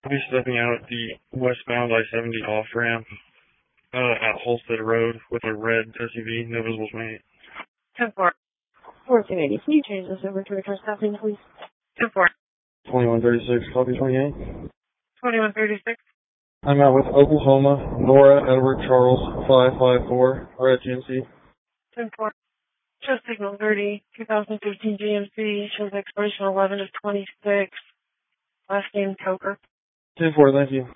I'll be stepping out at the westbound I-70 off-ramp at Holstead Road with a red SUV, no visible mate. 10-4. 1480. Can you change this over to a trespassing, please? 10-4. 2136, copy 28. 2136. I'm out with Oklahoma, Nora Edward Charles 554, red GMC. 10-4. Show signal 30, 2015 GMC, shows expiration 11 of 26, last name Coker. 10-4, thank you.